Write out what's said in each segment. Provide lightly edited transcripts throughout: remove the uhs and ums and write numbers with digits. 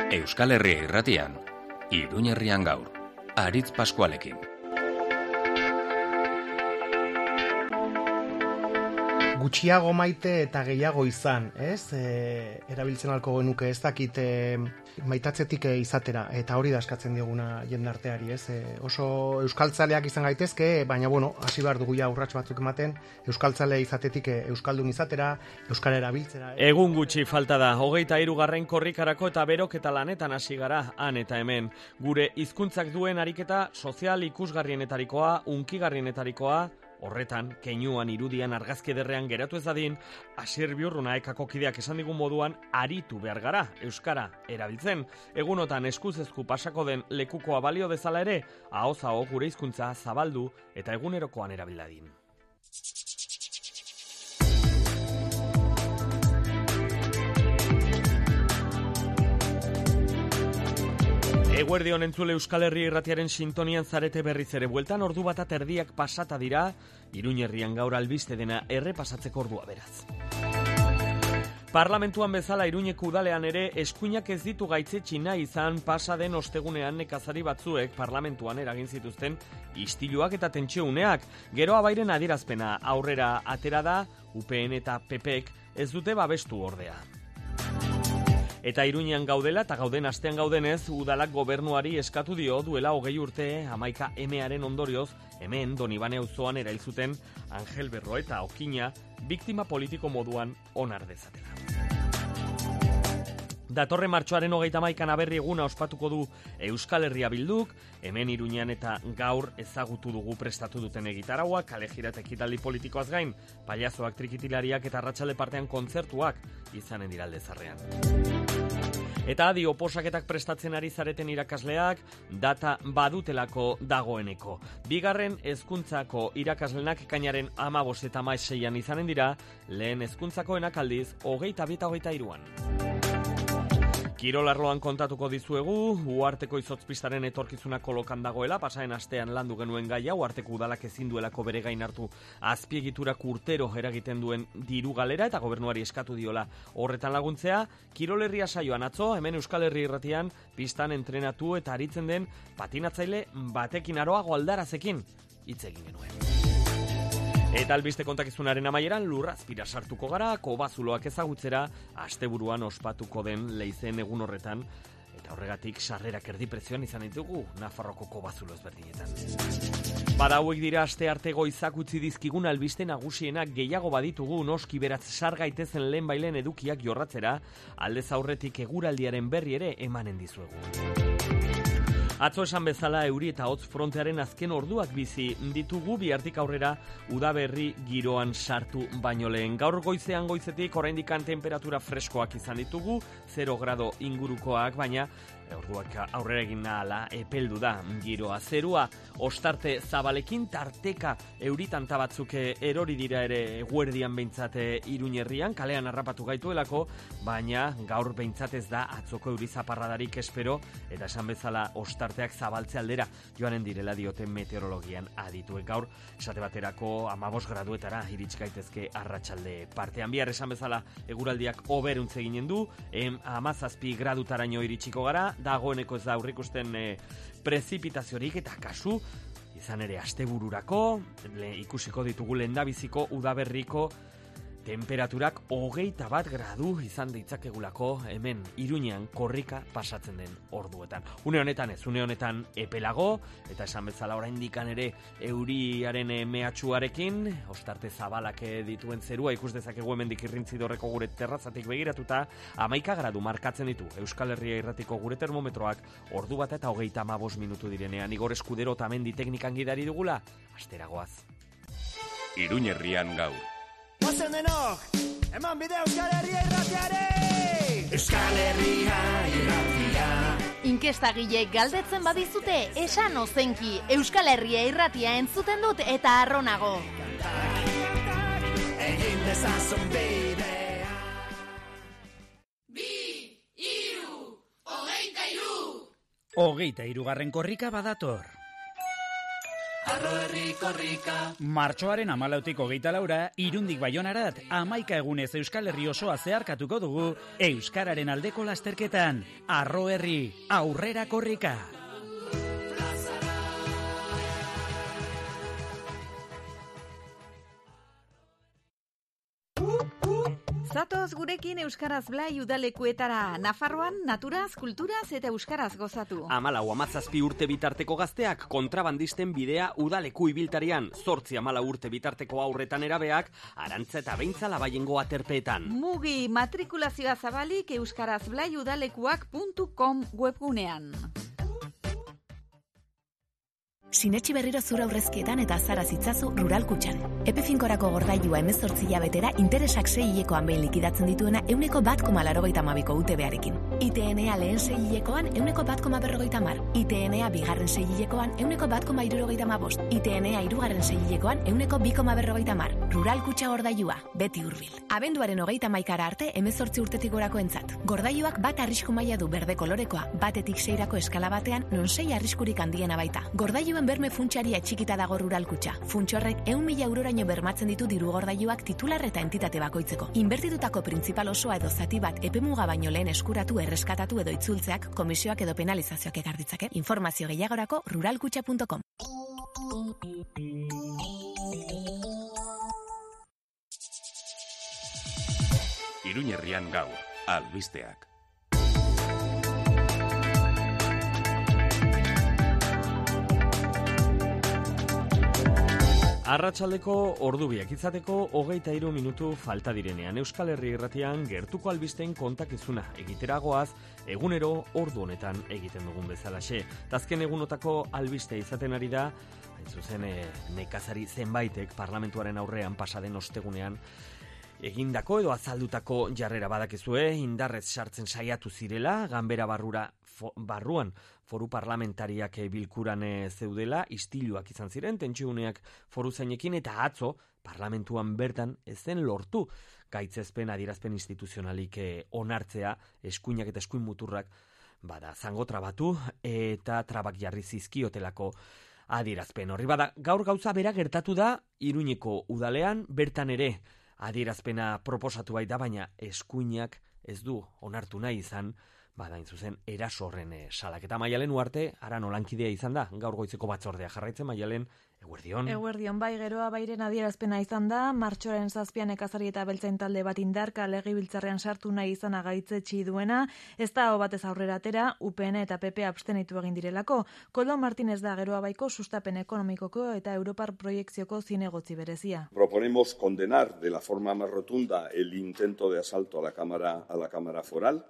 Euskal Herria Irratian, Iruñerrian gaur, Aritz Paskualekin. Gutxiago maite eta gehiago izan, ez? Erabiltzen alko genuke ez dakit maitatzetik izatera, eta hori da eskatzen dioguna jendarteari, ez? Oso euskaltzaleak izan gaitezke, baina bueno, hasi behar dugu ja urrats batzuk ematen, euskaltzale izatetik euskaldun izatera, euskara erabiltzera. Egun gutxi falta da, 23. korrikarako eta berok eta lanetan hasi gara, han eta hemen. Gure hizkuntzak duen ariketa sozial ikusgarrienetarikoa, unkigarrienetarikoa, horretan, keinuan irudian argazkiederrean geratu ez dadin, Asier Biurruna ekako kideak esan digun moduan aritu behar gara, euskara erabiltzen. Egunotan eskuz-esku pasako den lekukoa balio dezala ere, ahoz-aho gure hizkuntza zabaldu eta egunerokoan erabildadin. Eguerdion entzule Euskal Herria Irratiaren sintonian zarete berriz ere bueltan, ordu bat erdiak pasata dira, Iruñerrian gaur albiste dena errepasatzeko ordua beraz. Parlamentuan bezala Iruñeko udalean ere eskuinak ez ditu gaitzetsi nahi izan pasa den ostegunean nekazari batzuek parlamentuan eragin zituzten istiluak eta tentsiuneak. Gero abairen adierazpena aurrera atera da, UPN eta PPek ez dute babestu ordea. Eta Iruñean gaudela eta gauden astean gaudenez, udalak gobernuari eskatu dio duela 20 urte 11Maren ondorioz, hemen Donibane auzoan erail zuten Angel Berro eta Okina biktima politiko moduan onar dezatela. Datorren martxoaren 31 aberri eguna ospatuko du Euskal Herria Bilduk, hemen Iruñean eta gaur ezagutu dugu prestatu duten egitarauak, kalejira eta ekitaldi politikoaz gain, pailazoak, trikitilariak eta arratsalde partean kontzertuak izanen dira aldezarrean. Eta adi oposaketak prestatzen ari zareten irakasleak, data badutelako dagoeneko. Bigarren hezkuntzako irakaslenak ekainaren 15 eta 16an izanen dira, lehen hezkuntzakoenak aldiz 22 eta 23an. Kirolarloan kontatuko dizuegu, Uharteko izotzpistaren etorkizuna kolokan dagoela, pasaren astean landu genuen gaia, Uharteko udalak ezin duelako bere gain hartu azpiegiturak urtero eragiten duen diru galera eta gobernuari eskatu diola horretan laguntzea. Kirolerria saioan atzo, hemen Euskal Herria Irratian, pistan entrenatu eta aritzen den patinatzaile batekin aroago aldarazekin hitz egin genuen. Eta albiste kontakizunaren amaieran lurrazpira sartuko gara, kobazuloak ezagutzera, asteburuan ospatuko den leizen egun horretan, eta horregatik sarrerak erdi prezioan izan ditugu Nafarroko kobazulo ezberdinetan. Bada hauek dira aste arte goizak utzi dizkigun albiste nagusienak, gehiago baditugu noski beratz sar gaitezen lehenbailen edukiak jorratzera, aldez aurretik eguraldiaren berri ere emanen dizuegu. Atzo esan bezala euri eta hotz frontearen azken orduak bizi ditugu, bihartik aurrera udaberri giroan sartu baino lehen. Gaur goizetik oraindikan temperatura freskoak izan ditugu, 0 grado ingurukoak, baina orduak aurrera egin nahala epeldu da giroa. Zerua ostarte zabalekin tarteka euritanta batzuk erori dira ere eguerdian behintzat Iruñerrian, kalean harrapatu gaituelako, baina gaur behintzat ez da atzoko euri zaparradarik espero, eta esan bezala ostarteak zabaltze aldera joanen direla dioten meteorologian adituek. Gaur esate baterako 15 graduetara irits gaitezke arratsalde partean. Bihar esan bezala eguraldiak hoberuntze eginen du, 17 gradutaraino iritsiko gara, dagoeneko ez da aurrikusten prezipitaziorik eta kasu izan ere astebururako ikusiko ditugu lehendabiziko udaberriko temperaturak 21 gradu izan ditzakegulako hemen Iruñean korrika pasatzen den orduetan. Une honetan ez, une honetan epelago, eta esan bezala oraindikan ere euriaren mehatxuarekin, ostarte zabalak dituen zerua ikus dezakegu hemendik Irrintzidorreko gure terrazatik begiratuta, 11 gradu markatzen ditu Euskal Herria Irratiko gure termometroak, ordu bat eta 35 minutu direnean. Igor Eskudero eta Mendi teknikan gidari dugula, asteragoaz. Iruñerrian gaur. Ozen denok, eman bide Euskal Herria Irratiare! Euskal Herria Irratia. Inkestagileek galdetzen badizute, esan ozenki, Euskal Herria Irratia entzuten dut eta arronago. Egin dezazun bidea. 23. 23. korrika badator. Arro herri korrika. Martxoaren 14tik 24 Irundik Baionarat 11 egunez Euskal Herri osoa zeharkatuko dugu euskararen aldeko lasterketan. Arro herri, aurrera korrika. Zatoz gurekin Euskaraz Blai udalekuetara, Nafarroan naturaz, kulturaz eta euskaraz gozatu. 14-17 urte bitarteko gazteak kontrabandisten bidea udaleku ibiltarian, 8-14 urte bitarteko aurretan erabeak, Arantza eta Beintza Labaiengo aterpeetan. Mugi matrikulazioa zabalik euskarazblaiudalekuak.com webgunean. Sinetxi berriro zura aurrezkietan eta azara zitzazu Rural Kutxan. Epe finkorako gordailua 18 hilabetera interesak 6 hilekoan behin likidatzen dituena 1,82ko UTB-arekin. ITNA lehen 6 hilekoan 1,150. ITNA bigarren 6 hilekoan 1,175. ITNA hirugarren 6 hilekoan 1,250. Rural Kutxa gordailua, beti hurbil. Abenduaren 31 arte 18 urtetik gorakoentzat. Gordailuak bat arrisku maila du berde kolorekoa, batetik 6rako eskala batean, non 6 arriskurik handiena baita. Gordailu berme funtsaria txikita dago Rural Kutxa. Funtsorrek 100.000 euroraino bermatzen ditu diru gordailuak titular eta entitate bakoitzeko. Inbertitutako printzipal osoa edo zati bat epemuga baino lehen eskuratu, erreskatatu edo itzultzeak komisioak edo penalizazioak ekar ditzake. Informazio gehiagorako ruralkutxa.com. Iruñerrian gaur, albisteak. Arratsaldeko ordubiak izateko 23 minutu falta direnean Euskal Herri Irratian gertuko albisten kontakizuna egiteragoaz egunero ordu honetan egiten dugun bezalaxe. Azken egunotako albiste izaten ari da, hain zuzen nekazari zenbaitek parlamentuaren aurrean pasaden ostegunean egindako edo azaldutako jarrera badakizue, indarrez sartzen saiatu zirela, ganbera barruan foru parlamentariak bilkuran zeudela, istiluak izan ziren, tentsiuneak foruzainekin eta atzo parlamentuan bertan ez zen lortu gaitzezpen adierazpen instituzionalik onartzea, eskuinak eta eskuin muturrak zango trabatu eta trabak jarri zizkiotelako adierazpen. Horri bada, gaur gauza bera gertatu da Iruñeko udalean, bertan ere adierazpena proposatu baita, baina eskuinak ez du onartu nahi izan, hain zuzen eraso horren salaketa. Maialen Uarte, Aran Olankidea izan da, gaur goitzeko batzordea jarraitzen. Maialen, eguerdion. Eguerdion, bai, geroa bairen adierazpena izan da, martxoaren 7 nekazari eta beltzain talde bat indarka legebiltzarrean sartu nahi izan agaitzetsi duena, ez da hau batez aurrera atera, UPN eta PP abstenitu egin direlako. Koldo Martínez da geroa baiko sustapen ekonomikoko eta Europar proiekzioko zinegotzi berezia. Proponemos condenar de la forma más rotunda el intento de asalto a la Cámara Foral.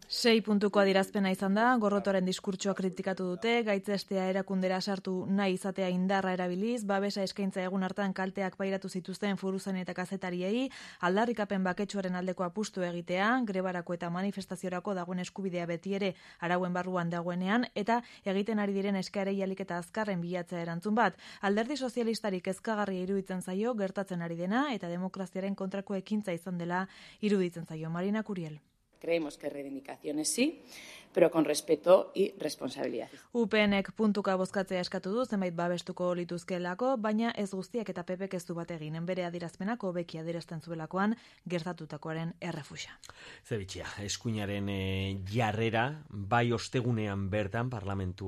6 puntuko adierazpena izan da, Gorrotoaren diskurtsoa kritikatu dute, gaitzestea erakundera sartu nahi izatea indarra erabiliz, babesa eskaintza egun hartan kalteak pairatu zituzten foruzain eta kazetariei, aldarrikapen baketsuaren aldeko apustu egitea, grebarako eta manifestaziorako dagoen eskubidea beti ere arauen barruan dagoenean, eta egiten ari diren eskaerei alik eta azkarren bilatzea erantzun bat. Alderdi sozialistarik kezkagarria iruditzen zaio gertatzen ari dena, eta demokraziaren kontrako ekintza izan dela iruditzen zaio. Marina Curiel. Creemos que reivindicaciones sí, pero con respeto y responsabilidad. UPNek puntuka bozkatzea eskatu du, zenbait babestuko lituzkeelako, baina ez guztiak eta PPek ez du bat egin. Bere adierazpenako beki adierazten zuelakoan gertatutakoaren errefuxa. Zebitxia, eskuinaren jarrera, bai ostegunean bertan, parlamentu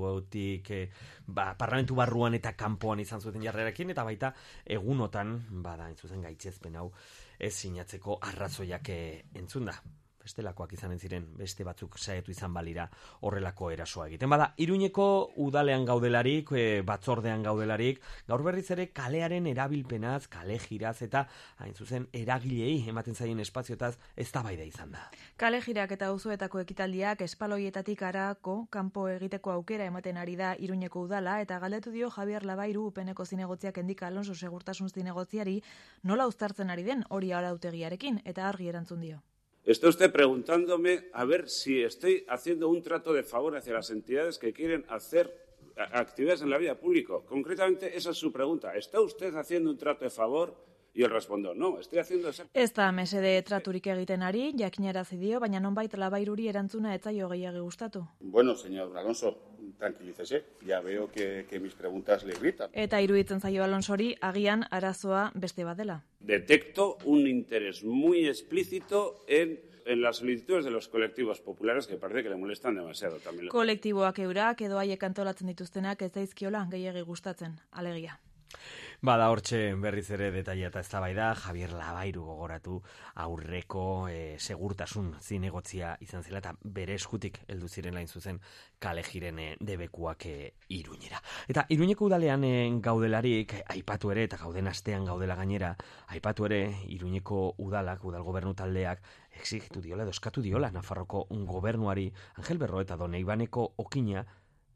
barruan eta kanpoan izan zuten jarrerakin, eta baita egunotan, hain zuzen gaitzezpen hau, ez sinatzeko arrazoiak entzun da. Bestelakoak izanen ziren, beste batzuk saiatu izan balira horrelako erasoa egiten. Iruñeko udalean gaudelarik, batzordean gaudelarik, gaur berriz ere kalearen erabilpenaz, kale jiraz eta hain zuzen eragilei ematen zaien espaziotaz eztabaida izan da. Kale jirak eta auzoetako ekitaldiak espaloietatik harako kanpo egiteko aukera ematen ari da Iruñeko udala, eta galdetu dio Javier Labairu UPNeko zinegotziak Endika Alonso segurtasun zinegotziari nola uztartzen ari den hori arautegiarekin, eta argi erantzun dio. Está usted preguntándome a ver si estoy haciendo un trato de favor hacia las entidades que quieren hacer actividades en la vida pública. Concretamente, esa es su pregunta. ¿Está usted haciendo un trato de favor? Y él respondió, no, estoy haciendo eso. Ez da mesede traturik egiten ari, jakinarazi dio, baina nonbait Labairuri erantzuna ez zaio gehiago gustatu. Bueno, señor Alonso, tranquilícese, ya veo que mis preguntas le gritan. Eta iruditzen zaio Alonsori, agian arazoa beste bat dela. Detecto un interés muy explícito en las solicitudes de los colectivos populares que parece que le molestan demasiado también. Kolektiboak eurak edo haiek antolatzen dituztenak ez daizkiola gehiegi gustatzen, alegia. Bada hortxe berriz ere detaila eta eztabaida, Javier Labairu gogoratu aurreko segurtasun zinegotzia izan zela eta bere eskutik heldu ziren lain zuzen kale jiren debekuak Iruñera. Eta Iruñeko udalean gaudelarik, aipatu ere eta gauden astean gaudela gainera, aipatu ere Iruñeko udalak, udal gobernu taldeak, exigitu diola, eskatu diola Nafarroko gobernuari Angel Berro eta Don Eibaneko okina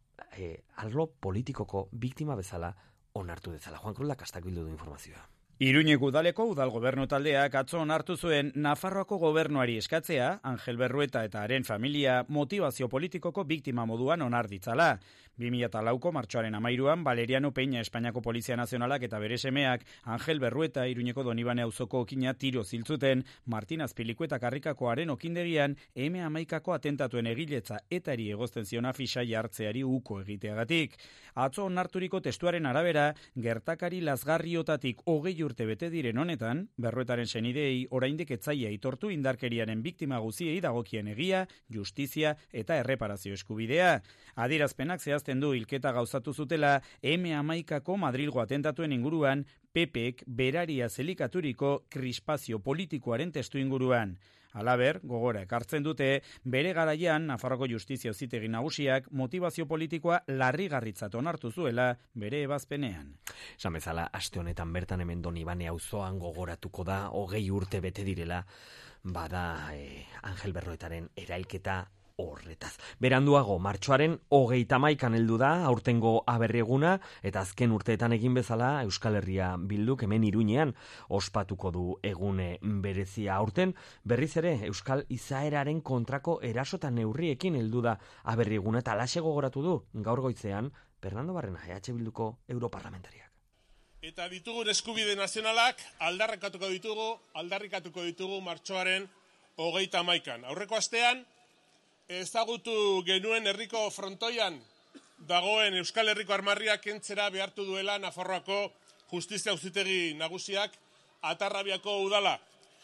arlo politikoko biktima bezala onartu dezala. Juan Cruz Lakastak bildu du informazioa. Iruñeko udaleko udal gobernu taldeak atzo onartu zuen Nafarroako gobernuari eskatzea, Angel Berrueta eta haren familia motivazio politikoko biktima moduan onar ditzala. 2004ko martxoaren 13an Valeriano Peña Espainiako Polizia Nazionalak eta bere semeak Angel Berrueta Iruñeko Donibane auzoko okina tiro ziltzuten Martin Azpiliku eta Karrikakoaren okindegian M11ko atentatuen egiletza etari egozten zion afisa jartzeari uko egiteagatik. Atzo onarturiko testuaren arabera, gertakari lazgarriotatik 20 urte bete diren honetan, Berruetaren senidei oraindik etzaia aitortu indarkeriaren biktima guziei dagokien egia, justizia eta erreparazio eskubidea. Adierazpenak zehazten du hilketa gauzatu zutela M11ko Madrilgo atentatuen inguruan PPek beraria zelikaturiko krispazio politikoaren testu inguruan. Halaber, gogora ekartzen dute, bere garaian Nafarroko Justizia Auzitegi Nagusiak motivazio politikoa larrigarritzat onartu zuela bere ebazpenean. Esan bezala, aste honetan bertan hemen Donibane auzoan gogoratuko da 20 urte bete direla, bada Angel Berroetaren erailketa horretaz. Beranduago, martxoaren 31an heldu da, aurtengo aberrieguna, eta azken urteetan egin bezala Euskal Herria Bilduk hemen Iruñean ospatuko du egune berezia. Aurten berriz ere Euskal izaeraren kontrako erasotan neurriekin heldu da aberrieguna, eta alaxe gogoratu du gaur goizean Fernando Barrena, EH Bilduko europarlamentariak. Eta ditugun eskubide nazionalak aldarrikatuko ditugu martxoaren 31an. Aurreko astean ezagutu genuen herriko frontoian dagoen Euskal Herriko armarria kentzera behartu duela Nafarroako Justizia Auzitegi Nagusiak Atarrabiako udala.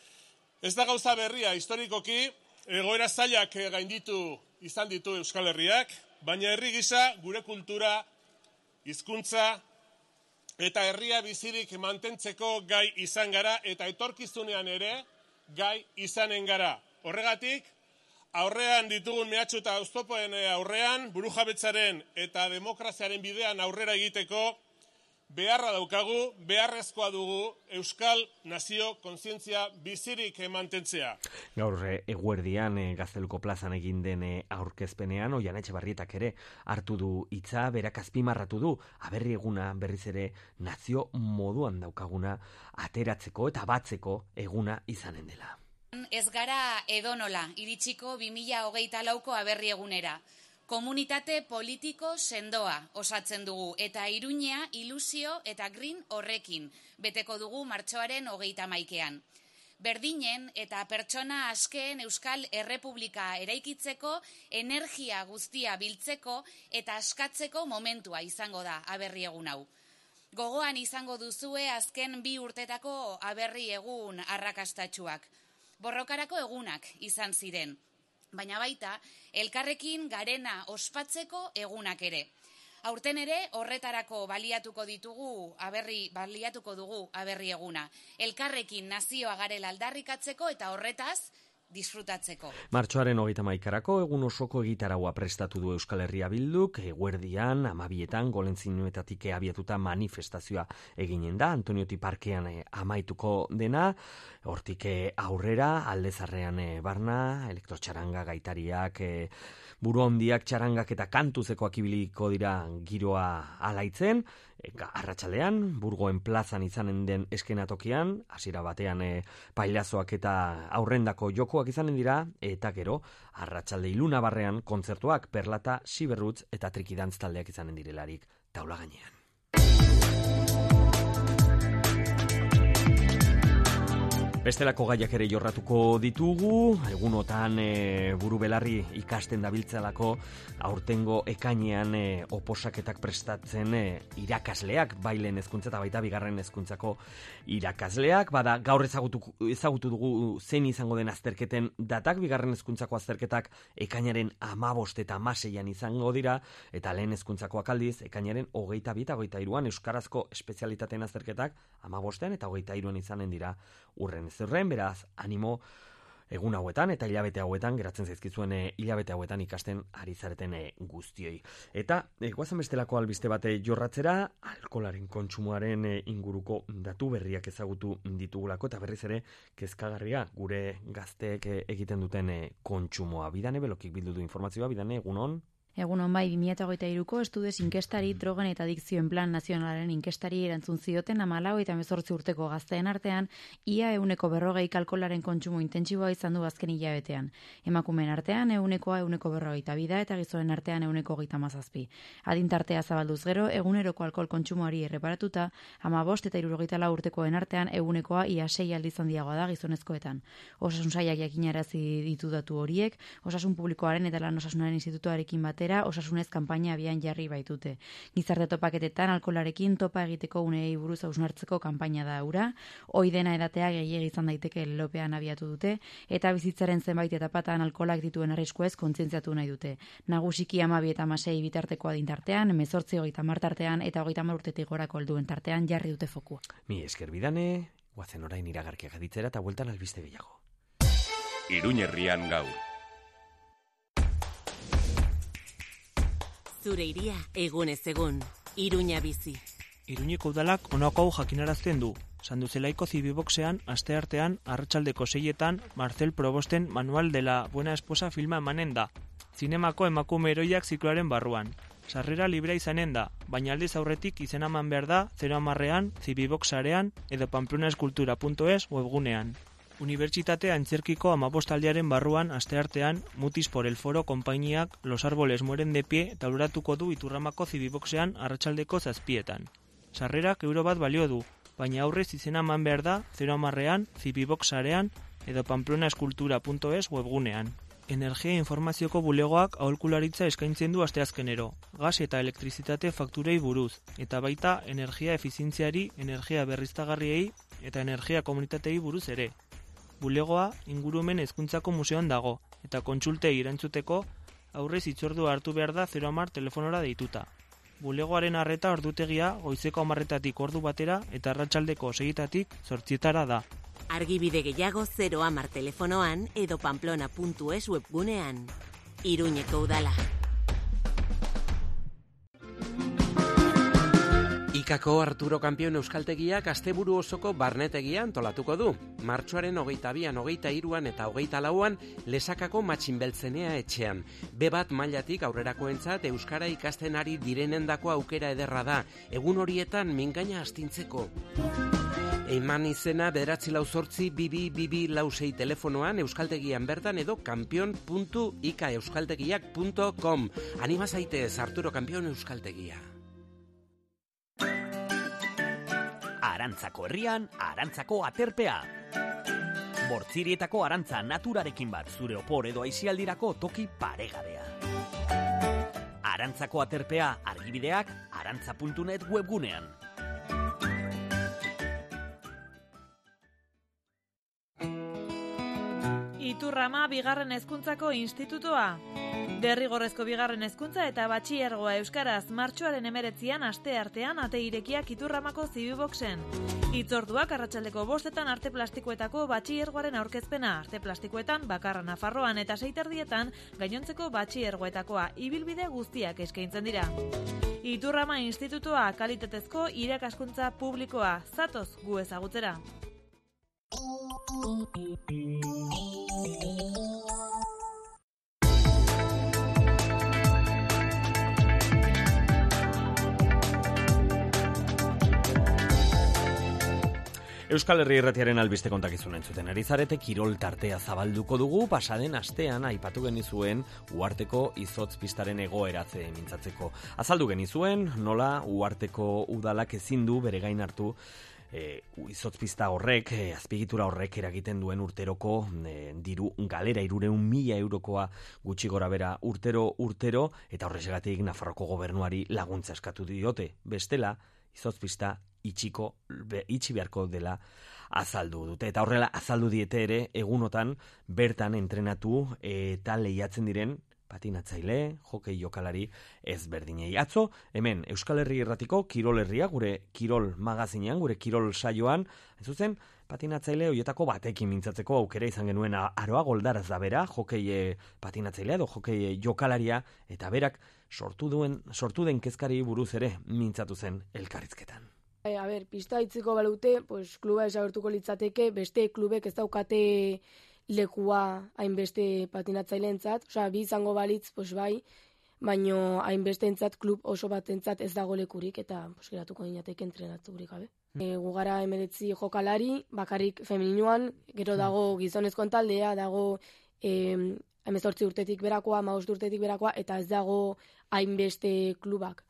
Ez da gauza berria historikoki, egoera zailak gainditu izan ditu Euskal Herriak, baina herri gisa gure kultura, hizkuntza eta herria bizirik mantentzeko gai izan gara eta etorkizunean ere gai izanen gara. Horregatik, aurrean ditugun mehatxu eta oztopoen aurrean, burujabetzaren eta demokraziaren bidean aurrera egiteko beharra daukagu, beharrezkoa dugu Euskal Nazio kontzientzia bizirik mantentzea. Gaur eguerdian Gazteluko plazan egin den aurkezpenean, Oian Etxebarrietak ere hartu du hitza, berak azpimarratu du, aberrieguna berriz ere nazio moduan daukaguna ateratzeko eta batzeko eguna izanen dela. Ez gara edonola, iritsiko 2024ko aberriegunera. Komunitate politiko sendoa osatzen dugu eta Iruñea ilusio eta green horrekin beteko dugu martxoaren 31an. Berdinen eta pertsona askeen Euskal Errepublika eraikitzeko energia guztia biltzeko eta askatzeko momentua izango da aberriegun hau. Gogoan izango duzue azken 2 urtetako aberriegun arrakastatsuak. Borrokarako egunak izan ziren, baina baita elkarrekin garena ospatzeko egunak ere. Aurten ere horretarako baliatuko dugu aberri eguna. Elkarrekin nazioa garela aldarrikatzeko eta horretaz disfrutatzeko. Martxoaren 31arako egun osoko egitaraua prestatu du Euskal Herria Bilduk, eguerdian 12etan Golentzinuetatik abiatuta manifestazioa eginen da, Antonioti Parkean amaituko dena, hortik aurrera, Aldezarrean barna, elektrotxaranga gaitariak, buru handiak txarangak eta kantuzekoak ibiliko dira giroa alaitzen, arratsaldean Burgoen plazan izanen den eskenatokian, hasiera batean pailazoak eta aurrendako jokoak izanen dira, eta gero arratsalde ilunabarrean kontzertuak Perlata, Siberrutz eta Trikidantz taldeak izanen direlarik taula gainean. Bestelako gaiak ere jorratuko ditugu, egunotan buru belarri ikasten dabiltzalako aurtengo ekainean oposaketak prestatzen irakasleak, bai lehen hezkuntza eta baita bigarren hezkuntzako irakasleak. Bada, gaur ezagutu dugu zein izango den azterketen datak, bigarren hezkuntzako azterketak ekainaren 15 eta 16an izango dira, eta lehen hezkuntzakoak aldiz, ekainaren 22 eta 23an euskarazko espezialitateen azterketak 15an eta 23an izanen dira urren zerren, beraz, animo egun hauetan eta hilabete hauetan, geratzen zaizkizuen hilabete hauetan ikasten ari zareten guztioi. Eta, guazen bestelako albiste bate jorratzera, alkoholaren kontsumoaren inguruko datu berriak ezagutu ditugulako, eta berriz ere, kezkagarria gure gazteek egiten duten kontsumoa. Bidane, belokik bildu du informazioa, Bidane, egunon? Egunon bai, 2023ko Estudes inkestari drogen eta adikzioen plan nazionalaren inkestari erantzun zioten 14 eta 18 urteko gazteen artean, ia 140 alkoholaren kontsumo intentsiboa izan du azken hilabetean. Emakumeen artean 142 da eta gizonen artean 137. Adintartea zabalduz gero, eguneroko alkohol kontsumoari erreparatuta, 15 eta 64 urtekoen artean egunekoa ia 6 aldiz handiagoa da gizonezkoetan. Osasun sailak jakinarazi ditu datu horiek, Osasun Publikoaren eta Lan Osasunaren Institutuarekin batera osasunez kanpaina abian jarri baitute. Gizarte topaketetan alkoholarekin topa egiteko unei buruz hausnartzeko kanpaina da hura, ohi dena edatea gehiegi izan daiteke lelopean abiatu dute, eta bizitzaren zenbait etapatan alkoholak dituen arriskuez kontzientziatu nahi dute. Nagusiki 12 eta 16 bitarteko adintartean, 18-30 tartean eta 30 urtetik gorako helduen tartean jarri dute fokua. Mi esker Bidane, guazen orain iragarkiak aditzera eta bueltan albiste gehiago. Iruñerrian gaur. Zure iria, egunez egun, Iruña bizi. Iruñeko udalak honako hau jakinarazten du. Sanduzelaiko Zibiboxean, asteartean, arratsaldeko 6etan, Marcel Probosten Manual de la Buena Esposa filma emanen da. Zinemako emakume heroiak zikloaren barruan. Sarrera librea izanen da, baina aldiz aurretik izena eman behar da 010an, Zibiboxarean edo pamplonaskultura.es webgunean. Unibertsitate Antzerkiko 15 aldiaren barruan asteartean Mutis por el Foro konpainiak Los Árboles mueren de pie tauratuko du Iturramako Zibiboxean arratsaldeko 7etan. Sarrerak €1 balio du, baina aurrez izena eman behar da 010an, Zibiboxarean edo pamplonaskultura.es webgunean. Energia informazioko bulegoak aholkularitza eskaintzen du asteazkenero, gas eta elektrizitate fakturei buruz, eta baita energia efizientziari, energia berriztagarriei eta energia komunitatei buruz ere. Bulegoa ingurumen hezkuntzako museoan dago, eta kontsultei erantzuteko aurrez hitzordua hartu behar da 010 telefonora deituta. Bulegoaren arreta ordutegia goizeko 10 ordu batera eta arratsaldeko 6 8 da. Argibide gehiago 010 telefonoan edo pamplona.es webgunean. Iruñeko udala. Ikako Arturo Kampion euskaltegiak asteburu osoko barnetegia antolatuko du. Martxoaren 22an, 23an eta 24an Lesakako Matxinbeltzenea etxean. B1 mailatik aurrerakoentzat euskara ikasten ari direnendako aukera ederra da. Egun horietan mingaina astintzeko. Eman izena 9482226 telefonoan euskaltegian bertan edo kampion.ikaeuskaltegiak.com. Anima zaitez Arturo Kampion euskaltegia. Arantzako herrian, Arantzako aterpea. Bortzirietako arantza naturarekin bat zure opor edo aisialdirako toki paregabea. Arantzako aterpea argibideak arantza.net webgunean. Iturrama bigarren hezkuntzako institutoa. Derrigorrezko bigarren hezkuntza eta batxilergoa euskaraz martxoaren 19an asteartean ate irekiak Iturramako Zibiboxen. Hitzorduak arratsaldeko 5etan arte plastikoetako batxilergoaren aurkezpena, arte plastikoetan bakarra Nafarroan eta 6:30etan gainontzeko batxilergoetakoa ibilbide guztiak eskaintzen dira. Iturrama institutoa kalitatezko irakaskuntza publikoa, zatoz gu ezagutzera. Euskal Herri Irratiaren albiste kontakizuna entzuten ari zarete, kirol tartea zabalduko dugu, pasaden astean aipatu genizuen Uharteko izotz pistaren egoeratze mintzatzeko. Azaldu genizuen, nola Uharteko udalak ezin du bere gain hartu Izotzpista horrek, azpiegitura horrek eragiten duen urteroko diru galera 300.000 eurokoa gutxi gora bera urtero, eta horrexegatik Nafarroko gobernuari laguntza eskatu diote. Bestela, izotzpista itxi beharko dela azaldu dute. Eta horrela azaldu diete ere egunotan bertan entrenatu eta lehiatzen diren patinatzaile, hokei jokalari ezberdinei. Atzo, hemen Euskal Herri Irratiko Kirol Herria, gure Kirol magazinean, gure Kirol saioan, ez zuzen, patinatzaile horietako batekin mintzatzeko aukera izan genuen Aroa Goldaraz da bera, hokei patinatzailea edo hokei jokalaria, eta berak sortu den kezkari buruz ere mintzatu zen elkarrizketan. Pista itziko balute, kluba esagertuko litzateke, beste klubek ez daukate lekua hainbeste patinatzaileentzat, bi izango balitz, bai, baino hainbesteentzat klub oso batentzat ez dago lekurik eta geratuko dinateke entrenaturik gabe. Gu gara 19 jokalari, bakarrik femininuan, gero dago gizonezkoen taldea, dago 18 urtetik berakoa, 15 urtetik berakoa, eta ez dago hainbeste klubak.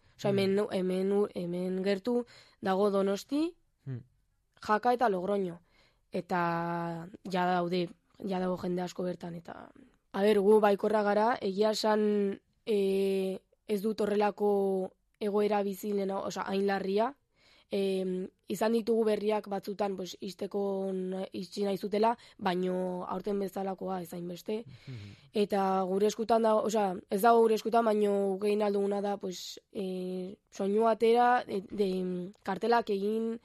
Hemen gertu dago Donosti, Jaka eta Logroño. Eta ja dago jende asko bertan. Eta gu baikorra gara, egia esan ez dut horrelako egoera bizilena, hain larria. Izan ditugu berriak batzutan itxi nahi zutela, baino aurten bezalakoa ez hainbeste. Eta gure eskutan da, ez dago gure eskutan, baino gehin alduguna da, soinu atera, kartelak egin,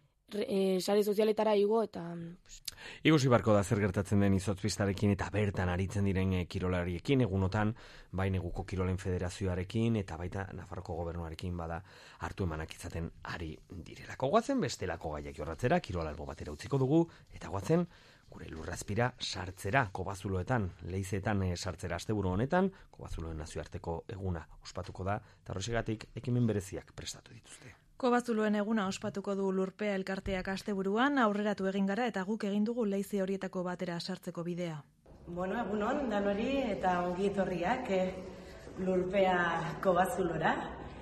sare sozialetara igo, eta... Ikusi barko da zer gertatzen den izotzpistarekin eta bertan aritzen diren kirolariekin, egunotan, bai Neguko Kirolen Federazioarekin eta baita Nafarroko gobernuarekin bada hartu emanak izaten ari direlako. Goazen bestelako gaiak jorratzera, kirola albo batera utziko dugu, eta goazen gure lurrazpira sartzera, Kobazuloetan, leizeetan sartzera asteburu honetan, Kobazuloen nazioarteko eguna ospatuko da, eta horrexegatik ekimen bereziak prestatu dituzte. Kobazuloen eguna ospatuko du Lurpea elkarteak asteburuan, aurreratu egin gara eta guk egin dugu leize horietako batera sartzeko bidea. Egunon, danori eta ongi etorriak Lurpea Kobazulora.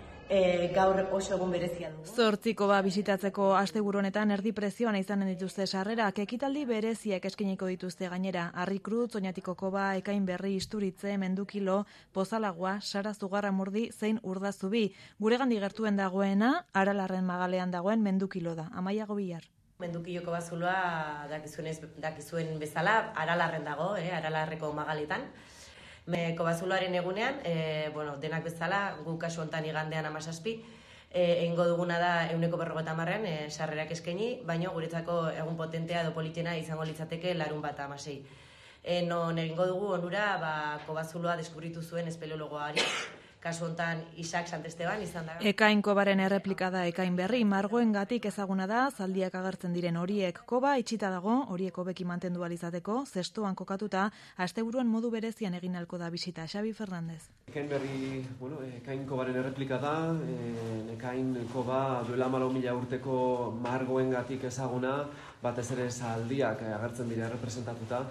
Gaur oso egun berezia dugu. 8 koba bisitatzeko asteburu honetan erdi prezioan izanen dituzte sarrerak, ekitaldi bereziak eskiniko dituzte gainera. Harrikrutz, Oñatiko koba, Ekain Berri, Isturitze, Mendukilo, Pozalagua, Sara Zugarramurdi, zein Urdazubi. Guregandi gertuen dagoena, Aralarren magalean dagoen Mendukilo da. Amaia Gobillar. Mendukilo Kobazuloa dakizuen bezala, Aralarren dago, Aralarreko magaletan. Kobazuloaren egunean, denak bezala, gu kasu hontan igandean 17, egingo duguna da 150-ean sarrerak eskaini, baina guretzako egun potentea edo politena izango litzateke larun bat 16. Non egingo dugu onura Kobazuloa deskubritu zuen espeleologoari, kasu hontan Isaac Santesteban izan da. Ekain kobaren erreplika da Ekain Berri, margoengatik ezaguna da, zaldiak agertzen diren horiek. Koba itxita dago, horiek hobeki mantendu alizateko, zestoan kokatuta, asteburuan modu berezian egin halko da bisita. Xabi Fernandez. Ekain Berri, Ekain kobaren erreplika da, Ekain koba duela 14.000 urteko margoengatik ezaguna, batez ere zaldiak agertzen dira representatuta,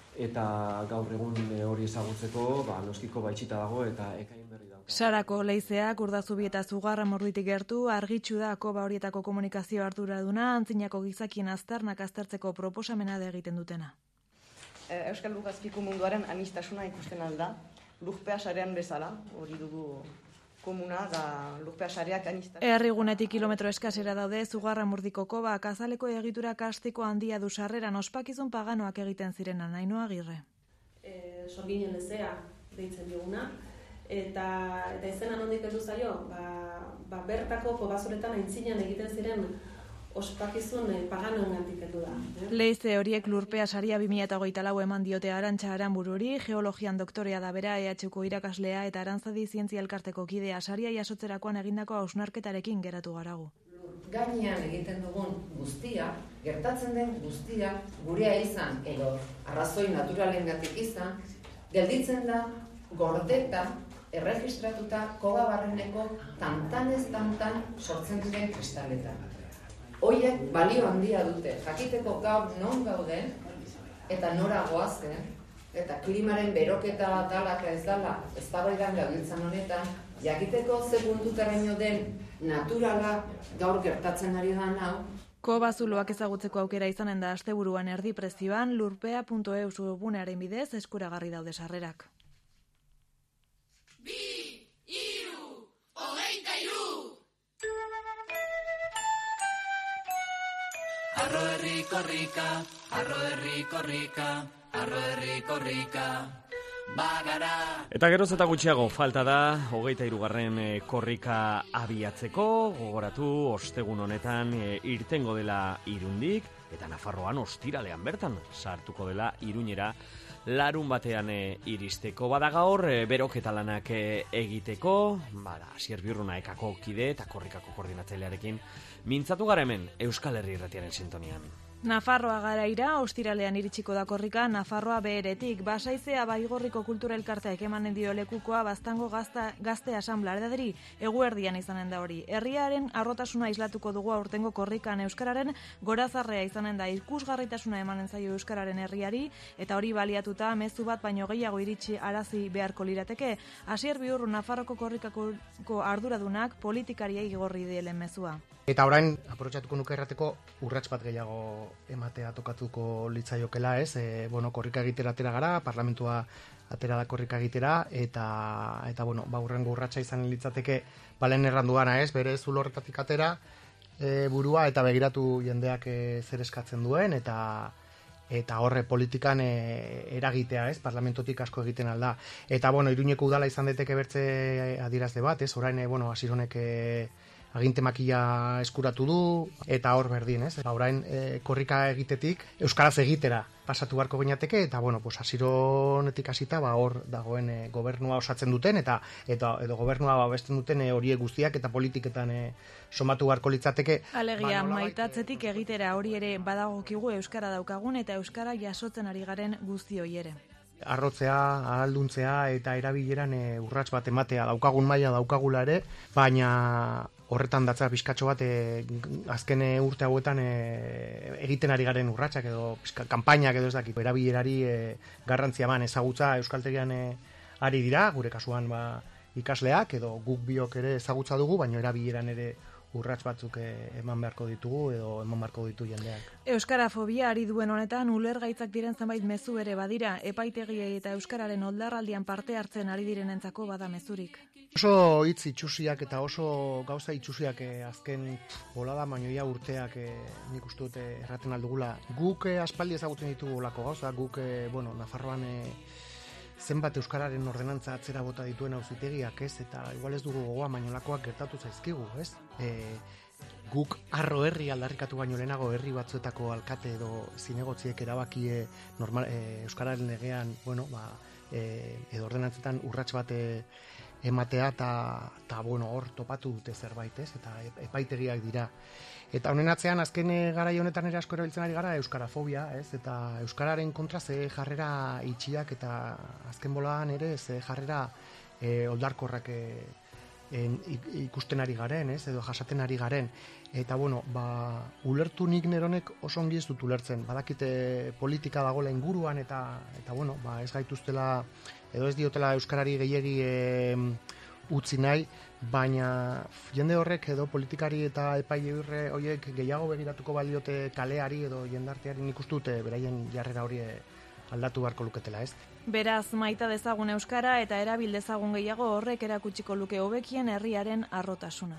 eta gaur egun hori ezagutzeko, noskiko itxita dago eta Ekain Berri dago. Sarako leizeak Urdazubi eta Zugarramurditik gertu, argitsu da koba horietako komunikazio arduraduna, antzinako gizakien aztarnak aztertzeko proposamena da egiten dutena. Euskal Lugazpiko munduaren anistasuna ikusten alda, Lurpea sarean bezala, hori dugu komuna da Lurpea sareak anistasuna. Herrigunetik kilometro eskasera daude Zugarramurdiko koba, azaleko egitura kastiko handia du sarreran, ospakizun paganoak egiten zirenan, Ainhoa Agirre. Sorginen lezea deitzen diguna, eta izena nondik heldu zaio, bertako Kobazuloetan aintzinean egiten ziren ospakizun paganoengatik heldu da. Leize horiek Lurpea saria 2024 eman diote Arantxa Aranbururi, geologian doktorea da bera, EHUko irakaslea eta Arantzadi zientzia elkarteko kidea, saria jasotzerakoan egindako hausnarketarekin geratu garagu. Gainean egiten dugun guztia, gertatzen den guztia, gurea izan edo arrazoi naturalengatik izan, gelditzen da gordeta, erregistratuta koba barreneko tantanez tantan sortzen diren kristaletan. Hoiek balio handia dute, jakiteko gaur non gauden eta nora goazen, eta klimaren beroketa dalaka ez dala, eztabaidan gabiltzan honetan, jakiteko ze puntutaraino den naturala gaur gertatzen ari da hau, Koba zuloak ezagutzeko aukera izanen da asteburuan erdi prezioan, lurpea.eus webgunearen bidez eskuragarri daude sarrerak. 2, 3, 23. Arro herri korrika, arro herri korrika, arro herri korrika. Bagara. Eta geroz eta gutxiago falta da 23. Korrika abiatzeko, gogoratu ostegun honetan irtengo dela Irundik eta Nafarroan ostiralean bertan sartuko dela Iruñera larun batean iristeko. Bada gaur beroketa lanak egiteko, Asier Biurruna ekako kide eta korrikako koordinatzailearekin mintzatu gara hemen Euskal Herri Irratiaren sintonian. Nafarroa garaira, ostiralean iritsiko da korrika, Nafarroa beheretik. Basaizea Baigorriko Kultura Elkarteak emanen dio lekukoa Baztango Gazte Asanbladari eguerdian izanen da hori. Herriaren arrotasuna islatuko dugu aurtengo korrikan euskararen gorazarrea izanen da ikusgarritasuna emanen zaio euskararen herriari, eta hori baliatuta mezu bat baino gehiago iritsi arazi beharko lirateke. Asier Biurru Nafarroko korrikako arduradunak politikariei igorri dielen mezua. Eta orain, aprobetxatuko nuke errateko urrats bat gehiago ematea tokatuko litzaiokela, ez? Korrika egitera atera gara, parlamentua atera da korrika egitera, eta urrengo urratsa izan litzateke balen erranduana, ez? Bere zulo horretatik atera burua eta begiratu jendeak zer eskatzen duen, eta horre politikan eragitea, ez? Parlamentotik asko egiten alda. Eta, Iruñeko udala izan deteke bertze adierazle bat, ez? Orain, Asironek aginte makila eskuratu du, eta hor berdin, ez? Orain, korrika egitetik, euskaraz egitera pasatu beharko ginateke, eta, Asironetik hasita, hor dagoen gobernua osatzen duten, edo gobernua babesten duten horiek guztiak, eta politiketan somatu beharko litzateke. Alegia, maitatzetik egitera hori ere badagokigu euskara daukagun, eta euskara jasotzen ari garen guzti hori ere. Arrotzea, ahalduntzea eta erabileran urrats bat ematea daukagun maila daukagula ere, baina horretan datza bizkatxo bat azken urte hauetan egiten ari garen urratsak edo kanpainak edo ez dakit, erabilerari garrantzia eman ezagutza euskaltegian ari dira, gure kasuan ikasleak edo guk biok ere ezagutza dugu, baina erabileran ere urrats batzuk eman beharko ditugu edo eman beharko ditu jendeak. Euskarafobia ari duen honetan ulergaitzak diren zenbait mezu ere badira, epaitegiei eta euskararen oldarraldian parte hartzen ari direnentzako bada mezurik. Oso hitz itxusiak eta oso gauza itxusiak azken bolada bainoia urteak nik uste dut erraten aldugula. Guk aspaldi ezagutzen ditugu olako gauza, guk Nafarroan zenbat euskararen ordenantza atzera bota dituen auzitegiak, ez? Eta igual ez dugu gogoa, baina olakoak gertatu zaizkigu, ez? Guk arro herri aldarrikatu baino lehenago herri batzuetako alkate edo zinegotziek erabakie euskararen legean, edo ordenantzetan urrats bat ematea eta hor topatu dute zerbait, ez? Eta epaitegiak dira. Eta honen atzean azken garai honetan ere asko erabiltzen ari gara euskarafobia, ez? Eta euskararen kontra ze jarrera itxiak eta azken boladan ere ze jarrera oldarkorrak ikusten ari garen, ez? Edo jasaten ari garen. Eta ulertu nik neronek oso ongi ez dut ulertzen. Badakite politika dagoela inguruan eta ez gaituztela edo ez diotela euskarari gehiegi utzi nahi, baina jende horrek edo politikari eta epaile horiek gehiago begiratuko baliote kaleari edo jendarteari, nik uste dute beraien jarrera hori aldatu beharko luketela, ez? Beraz, maita dezagun euskara eta erabil dezagun gehiago horrek erakutsiko luke hobekien herriaren arrotasuna.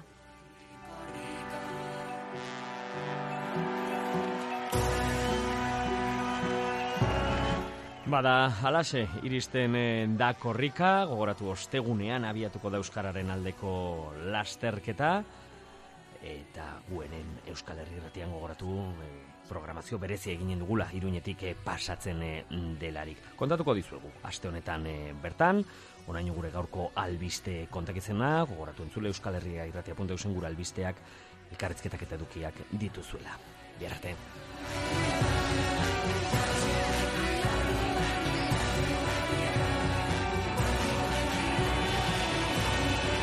Bada, halaxe, iristen da korrika, gogoratu ostegunean abiatuko da euskararen aldeko lasterketa, eta guenen Euskal Herri Irratian gogoratu programazio berezia eginen dugula Iruñetik pasatzen delarik. Kontatuko dizuegu, aste honetan bertan, onaino gure gaurko albiste kontakizena, gogoratu entzule Euskal Herria Irratia.eusen gure albisteak, elkarrizketak eta edukiak dituzuela. Biarrate.